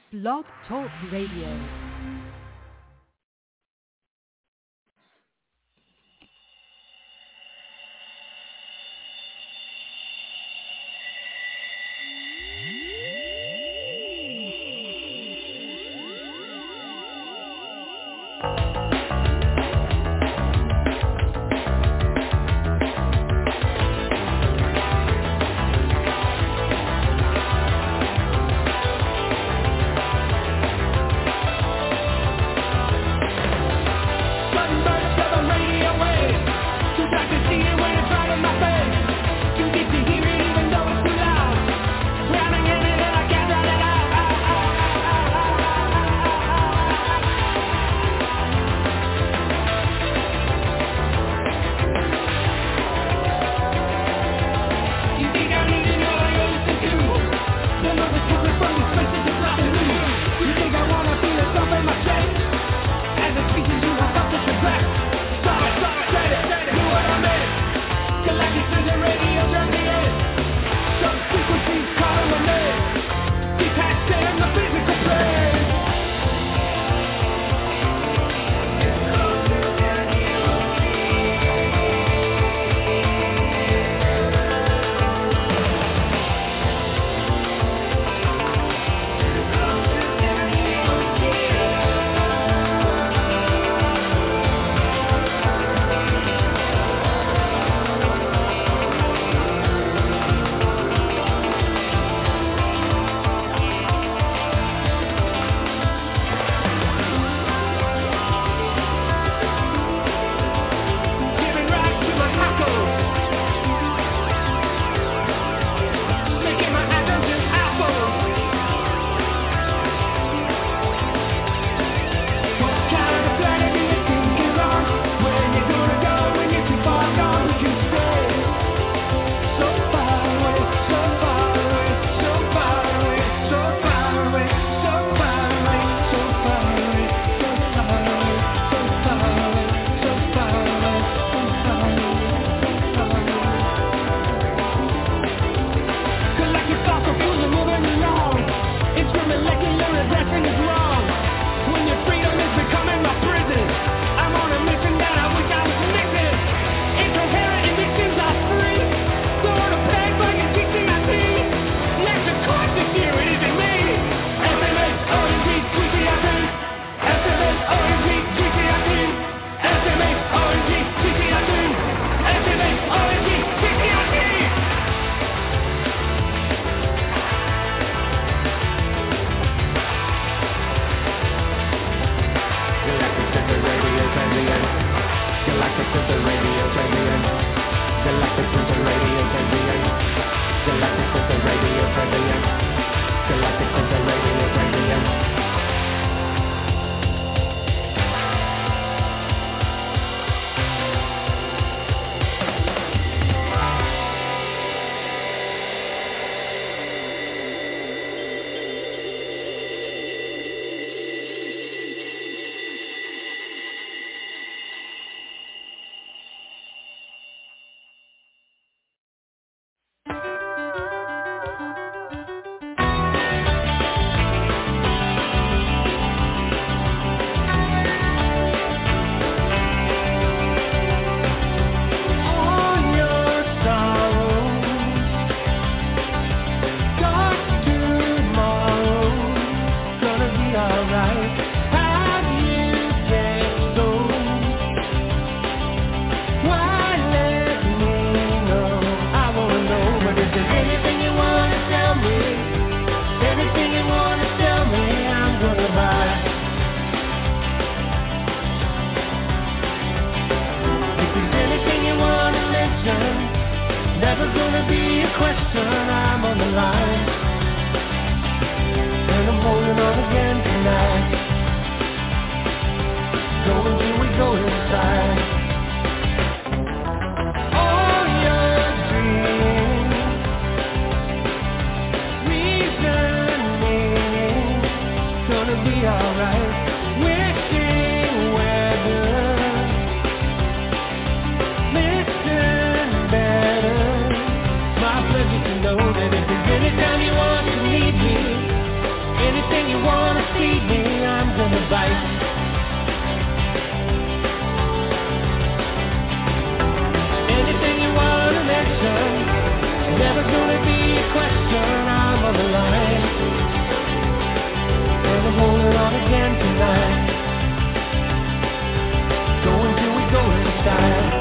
Blog Talk Radio. advice. Anything you want to mention, never gonna be a question. I'm on the line, and I'm holding on again tonight. Going till we go inside.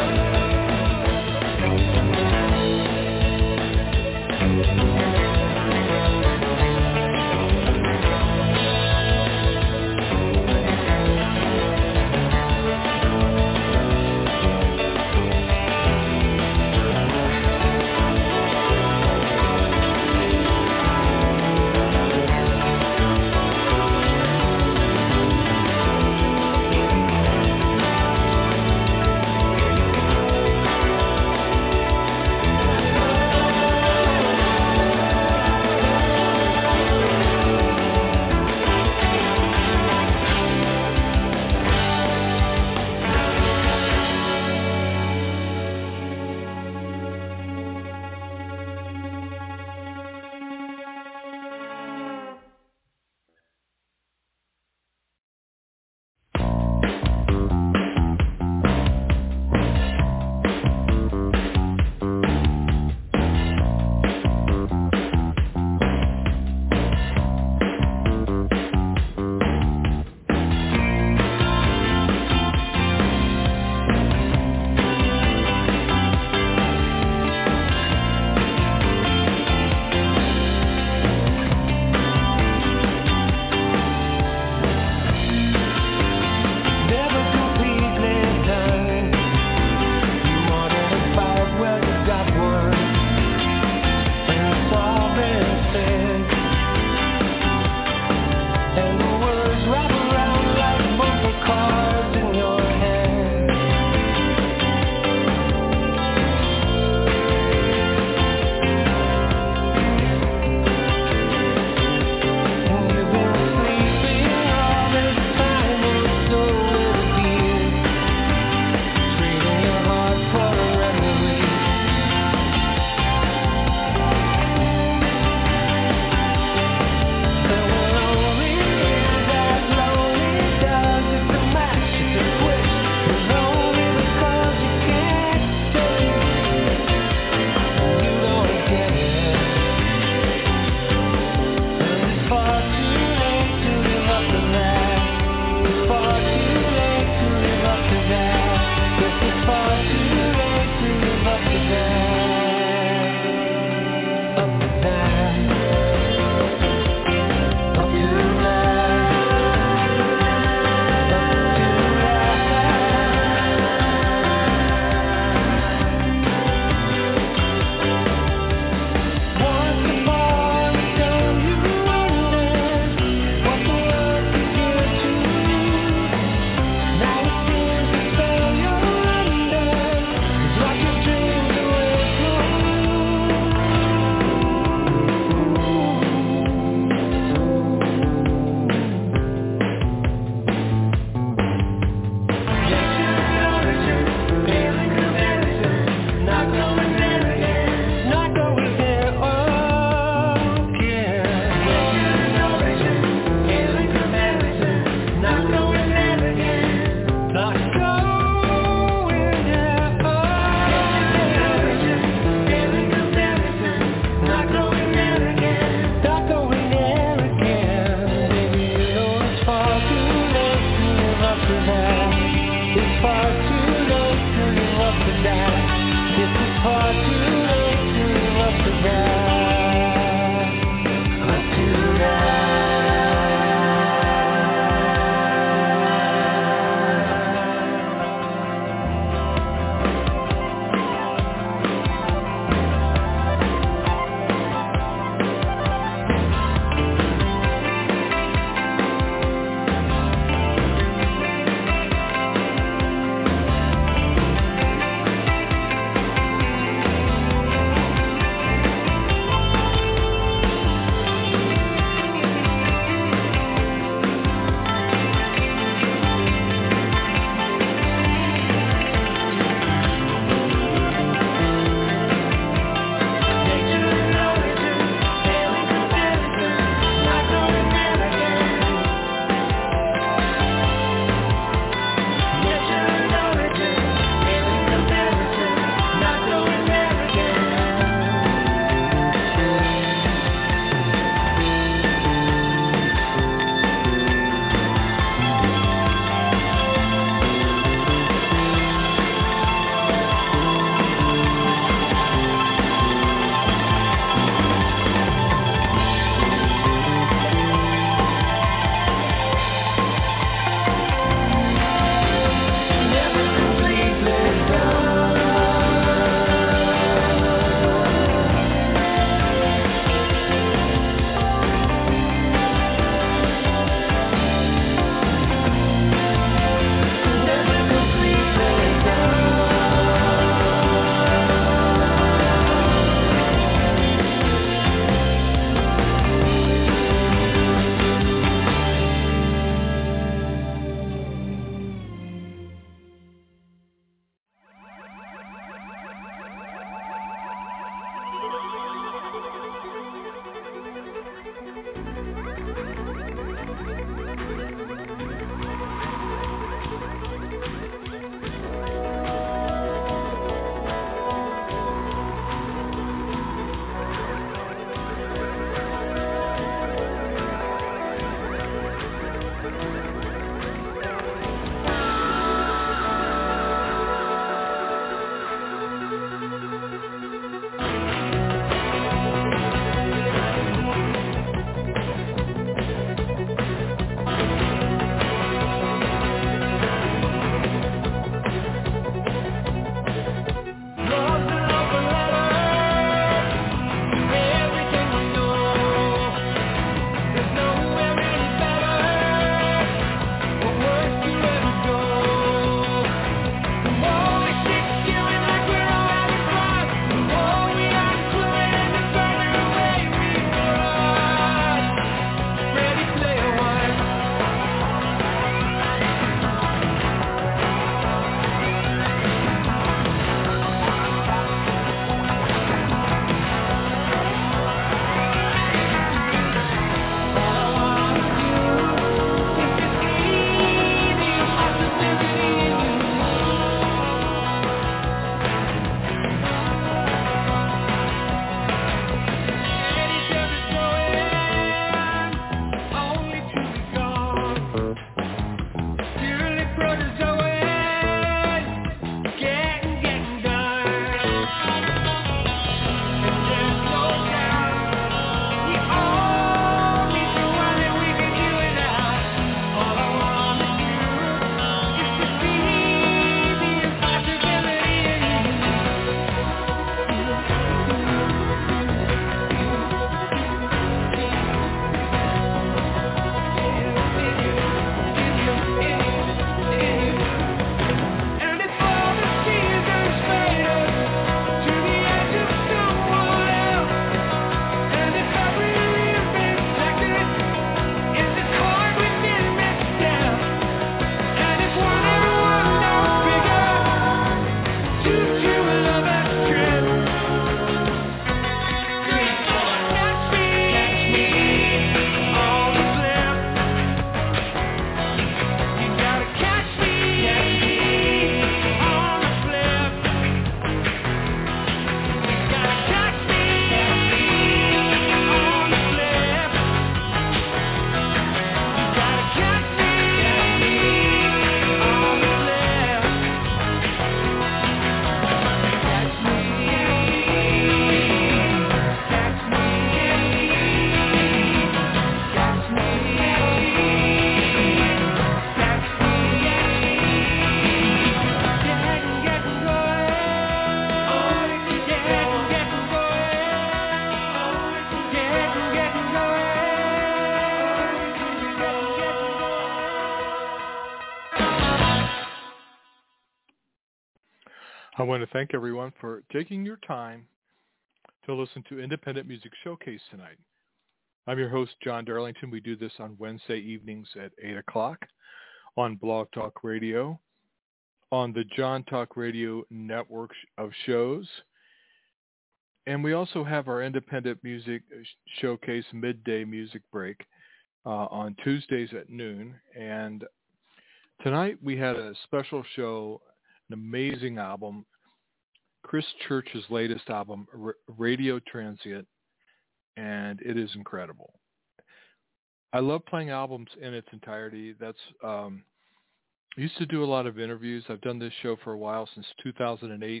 I want to thank everyone for taking your time to listen to Independent Music Showcase tonight. I'm your host, John Darlington. We do this on Wednesday evenings at 8 o'clock on Blog Talk Radio, on the John Talk Radio network of shows. And we also have our Independent Music Showcase midday music break on Tuesdays at noon. And tonight we had a special show, an amazing album, Chris Church's latest album, Radio Transient, and it is incredible. I love playing albums in its entirety. I used to do a lot of interviews. I've done this show for a while, since 2008,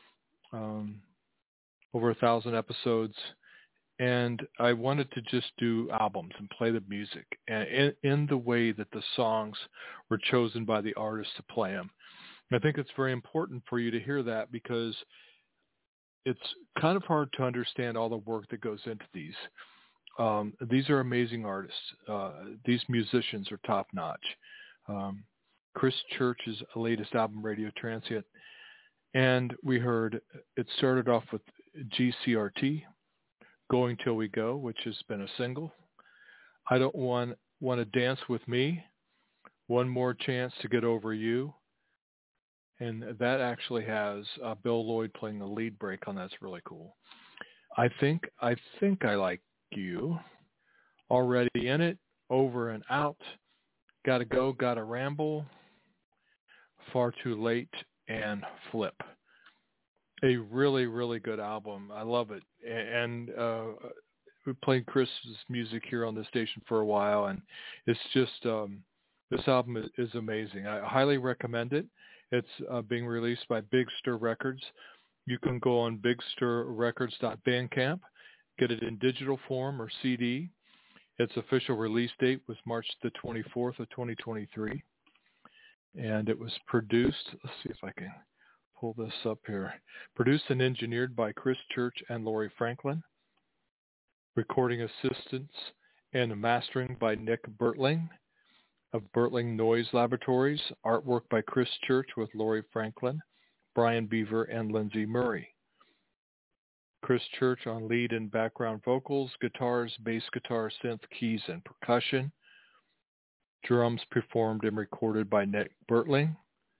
over 1,000 episodes, and I wanted to just do albums and play the music and in the way that the songs were chosen by the artists to play them. I think it's very important for you to hear that, because it's kind of hard to understand all the work that goes into these. These are amazing artists. These musicians are top-notch. Chris Church's latest album, Radio Transient, and we heard it started off with GCRT, Going Till We Go, which has been a single. I Don't Want to Dance With Me, One More Chance to Get Over You. And that actually has Bill Lloyd playing the lead break on. That's really cool. I think I Like You, Already In It, Over and Out, Gotta Go, Gotta Ramble, Far Too Late, and Flip. A really, really good album. I love it. And we played Chris's music here on the station for a while, and it's just, this album is amazing. I highly recommend it. It's being released by Big Stir Records. You can go on bigstirrecords.bandcamp, get it in digital form or CD. Its official release date was March the 24th of 2023. And it was produced, let's see if I can pull this up here, produced and engineered by Chris Church and Lori Franklin. Recording assistance and mastering by Nick Bertling of Bertling Noise Laboratories. Artwork by Chris Church with Lori Franklin, Brian Beaver, and Lindsay Murray. Chris Church on lead and background vocals, guitars, bass guitar, synth, keys, and percussion. Drums performed and recorded by Nick Bertling.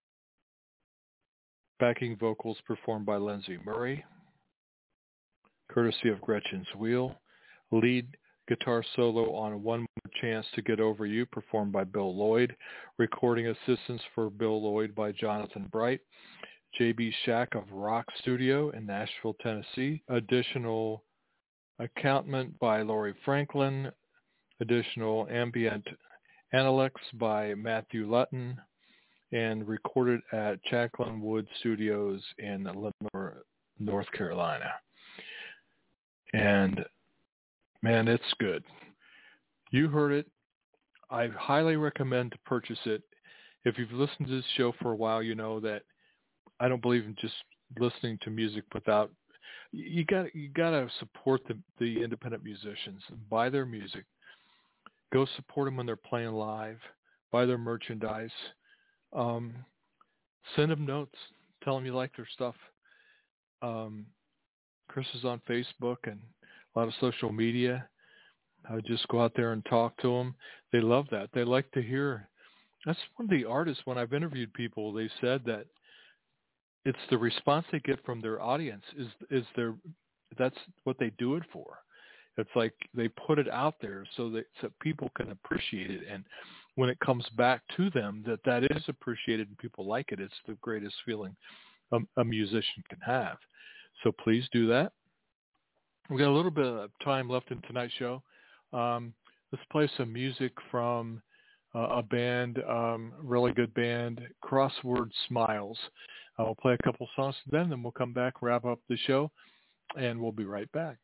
Backing vocals performed by Lindsay Murray, courtesy of Gretchen's Wheel. Lead guitar solo on One More Chance to Get Over You, performed by Bill Lloyd. Recording assistance for Bill Lloyd by Jonathan Bright. J.B. Shack of Rock Studio in Nashville, Tennessee. Additional accountment by Lori Franklin. Additional ambient analytics by Matthew Lutton. And recorded at Chaklin Wood Studios in Lenore, North Carolina. And man, it's good. You heard it. I highly recommend to purchase it. If you've listened to this show for a while, you know that I don't believe in just listening to music without. You got to support the independent musicians. Buy their music. Go support them when they're playing live. Buy their merchandise. Send them notes. Tell them you like their stuff. Chris is on Facebook and a lot of social media. I would just go out there and talk to them. They love that. They like to hear. That's one of the artists, when I've interviewed people, they said that it's the response they get from their audience that's what they do it for. It's like they put it out there so people can appreciate it. And when it comes back to them, that is appreciated and people like it, it's the greatest feeling a musician can have. So please do that. We've got a little bit of time left in tonight's show. Let's play some music from a band, really good band, Crossword Smiles. We'll play a couple songs to them, then we'll come back, wrap up the show, and we'll be right back.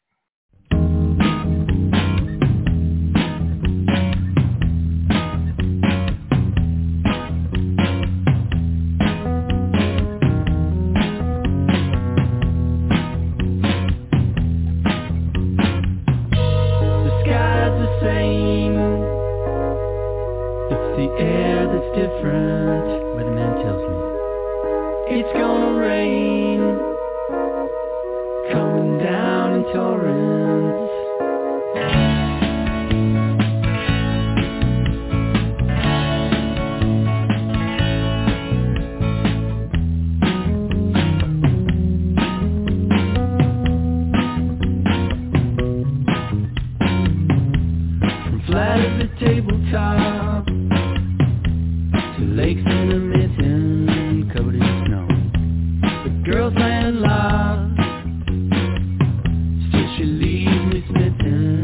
the air that's different. Weatherman tells me it's gonna rain. torrents. From flat at the tabletop to lakes intermittent covered in snow. The girl's landlocked, still she leaves me smitten.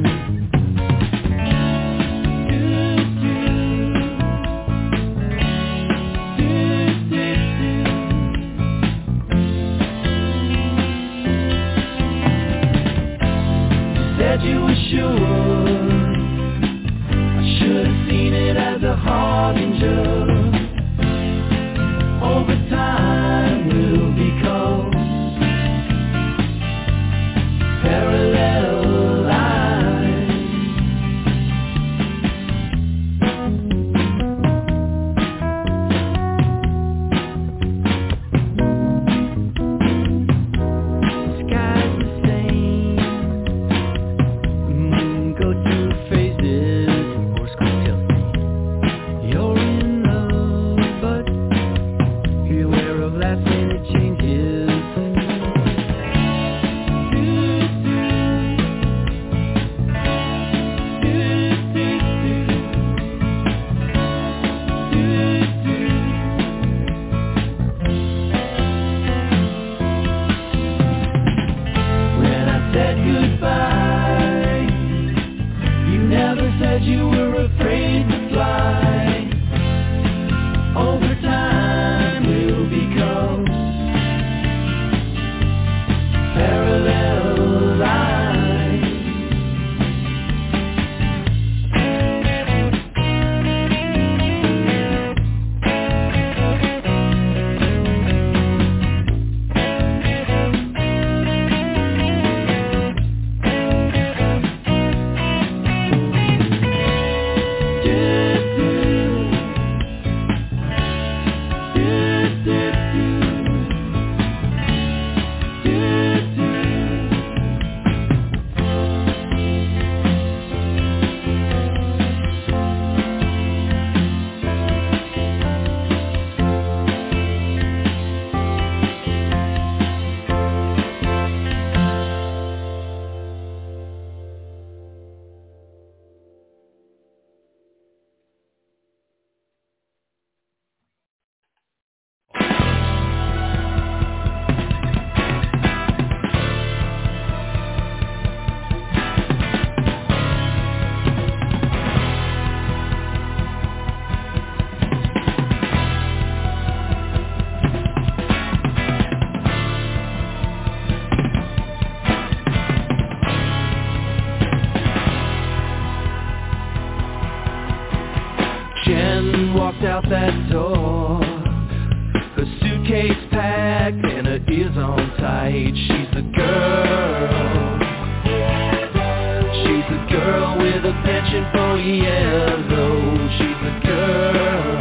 Said you were sure I should have seen it as a harbinger. Over time we'll become parallel lines. Sky's the same, moon goes through phases, horoscope tells me you're in love, but you're aware of life when it changes. When I said goodbye, you never said you were afraid to fly. Over time we'll become parallel lines. Jen walked out that door, her suitcase packed and her ears on tight. She's the girl. She's the girl with a penchant for yellow. She's the girl.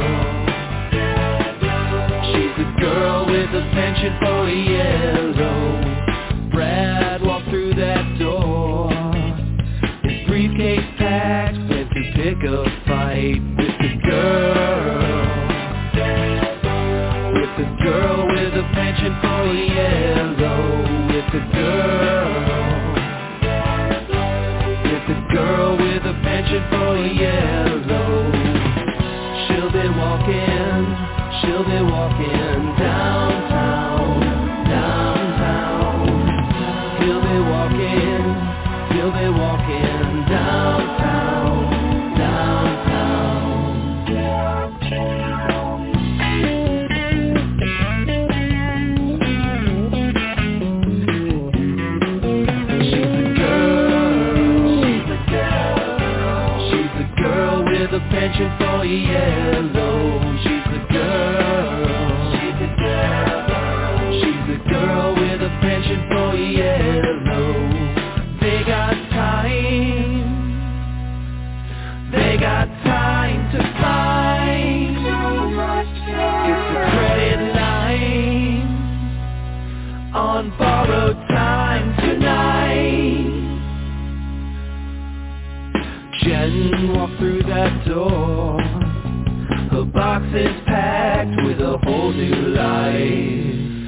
She's the girl with a penchant for yellow. Brad walked through that door, his briefcase packed, went to pick a fight with the girl. With the girl with a penchant for yellow. With the girl. With the girl with a penchant for yellow. She'll be walking downtown, downtown. with a whole new life.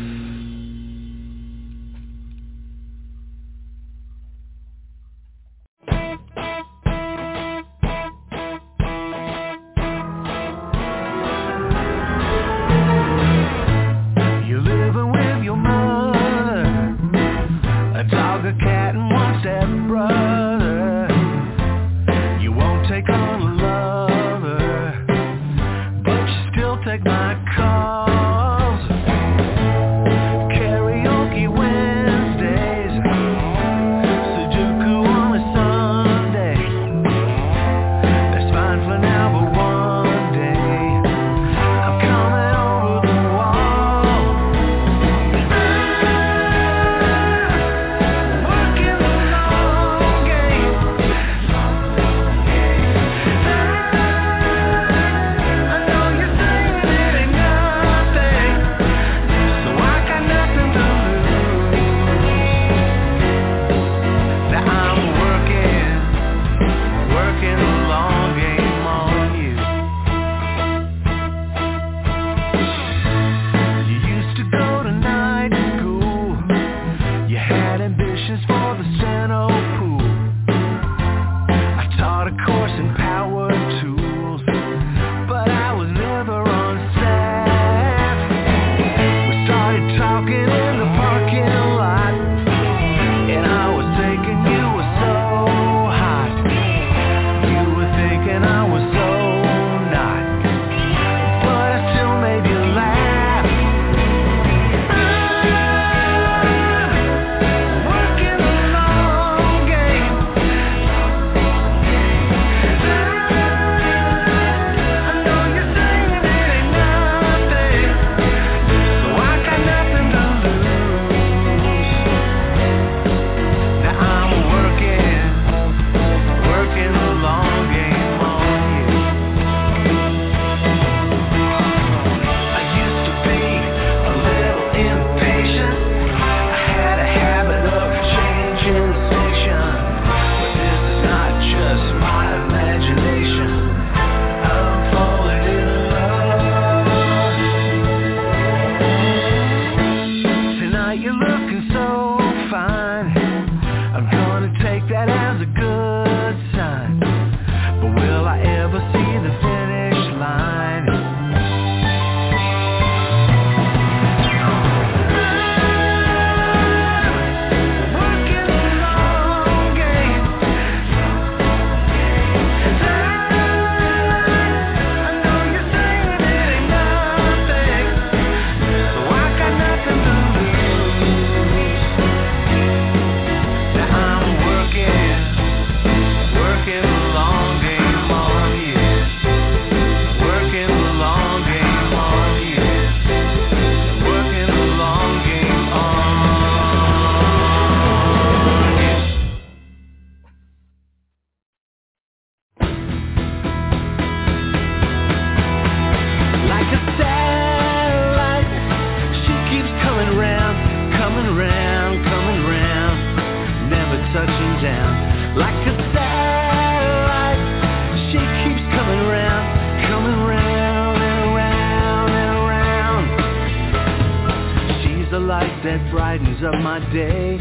That brightens up my day.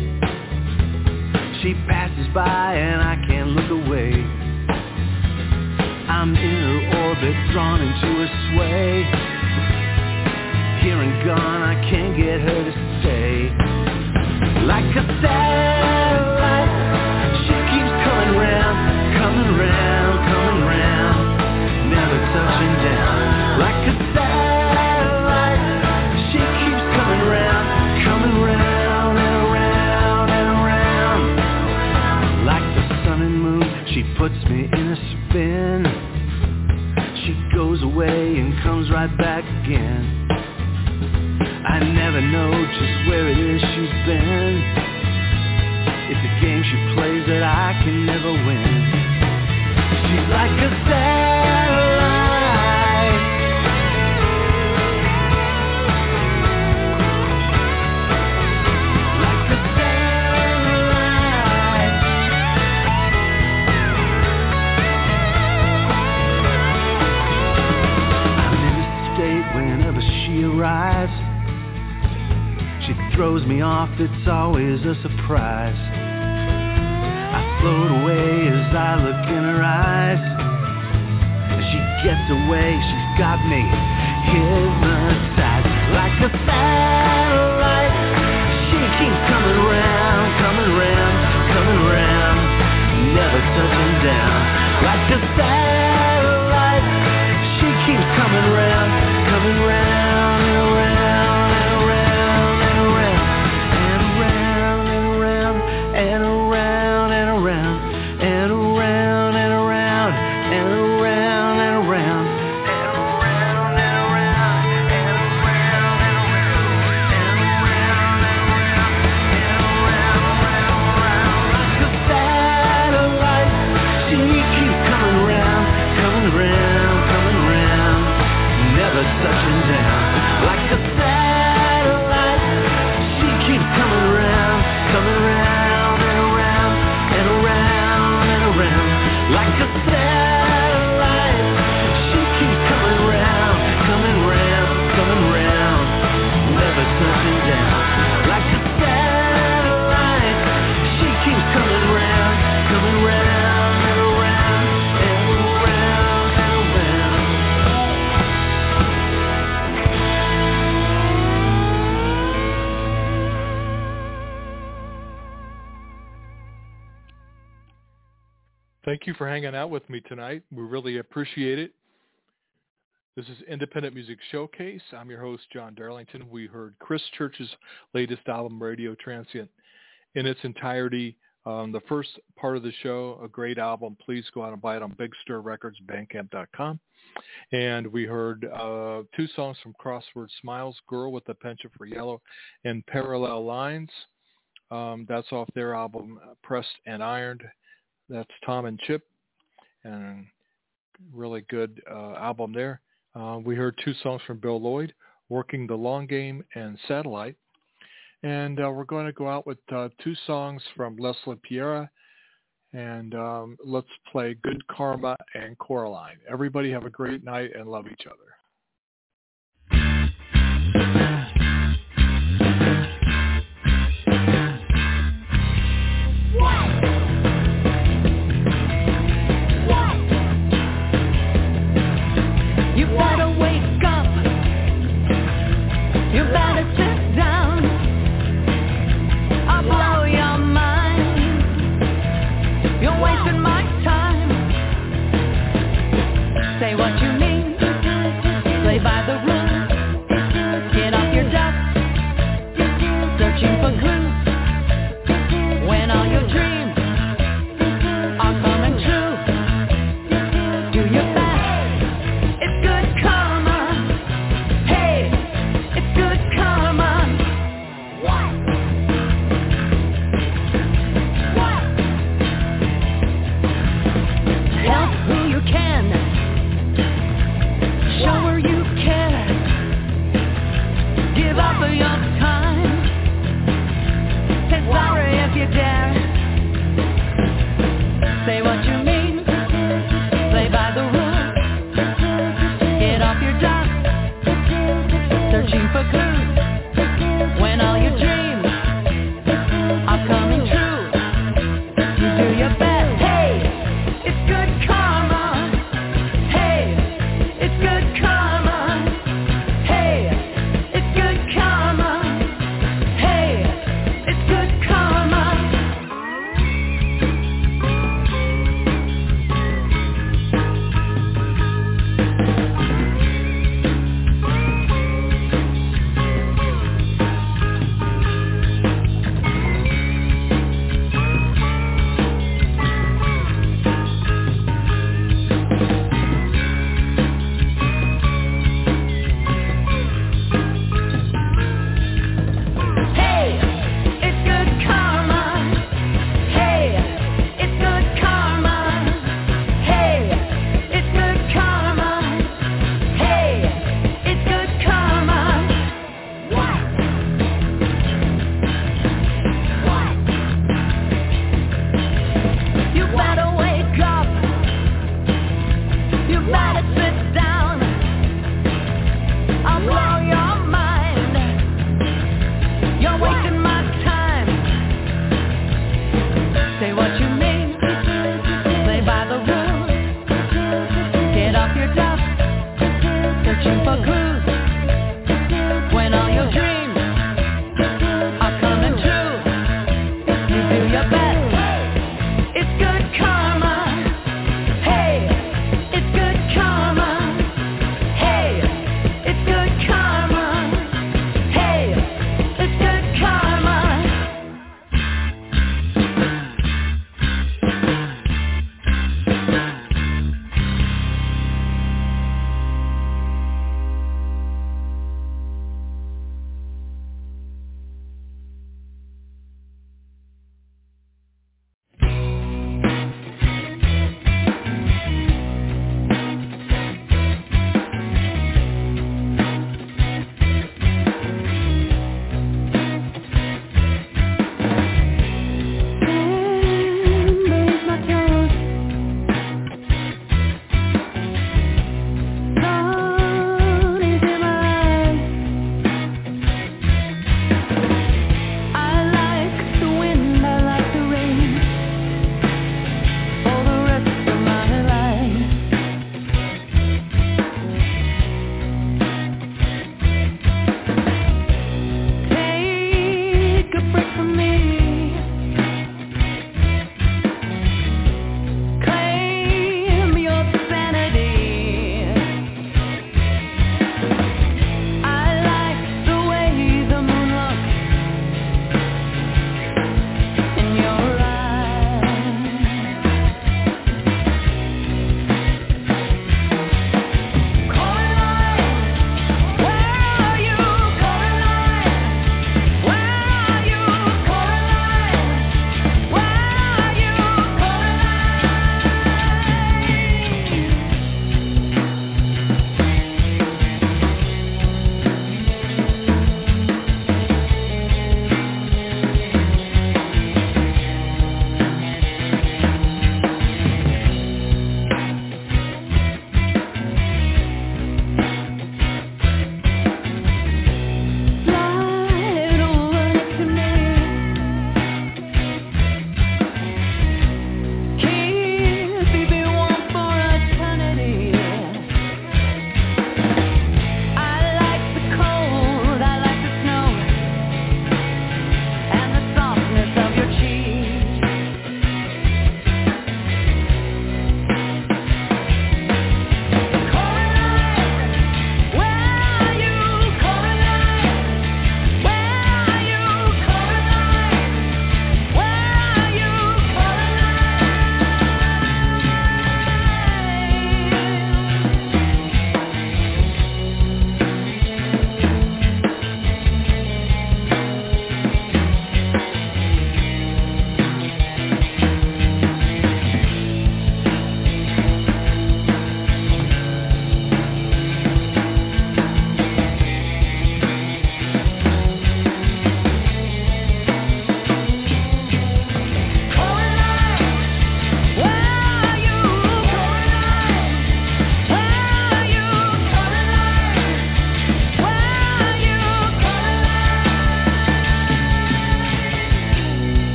She passes by and I can't look away. I'm in her orbit, drawn into her sway. Here and gone, I can't get her to stay. Like a satellite, she keeps coming round, coming round, coming round, never touching down. Like a satellite, she keeps coming round, coming round and around and around. Like the sun and moon, she puts me in a spin. She goes away and comes right back again. I never know just where it is she's been. It's a game she plays that I can never win. She's like a satellite. Like a satellite. I'm in a state whenever arrives. She throws me off, it's always a surprise. I float away as I look in her eyes. As she gets away, she's got me hypnotized. Like a satellite, she keeps coming round, coming round, coming round, never touching down. Like a satellite, she keeps coming round, coming round and around and around and around and around and around and around and around and around and around and around and around. Touching down like a satellite, she keeps coming round, coming round and around and around and around. Like a satellite, she keeps coming round, coming round, coming round, never touching down. Like a satellite, she keeps coming round, coming round and around and around and around. Thank you for hanging out with me tonight. We really appreciate it. This is Independent Music Showcase. I'm your host, John Darlington. We heard Chris Church's latest album, Radio Transient, in its entirety. The first part of the show, a great album. Please go out and buy it on Big Stir Records, Bandcamp.com. And we heard two songs from Crossword Smiles, Girl with a Penchant for Yellow and Parallel Lines. That's off their album, Pressed and Ironed. That's Tom and Chip, and really good album there. We heard two songs from Bill Lloyd, Working the Long Game and Satellite. And we're going to go out with two songs from Leslie Piera, and let's play Good Karma and Coraline. Everybody have a great night and love each other.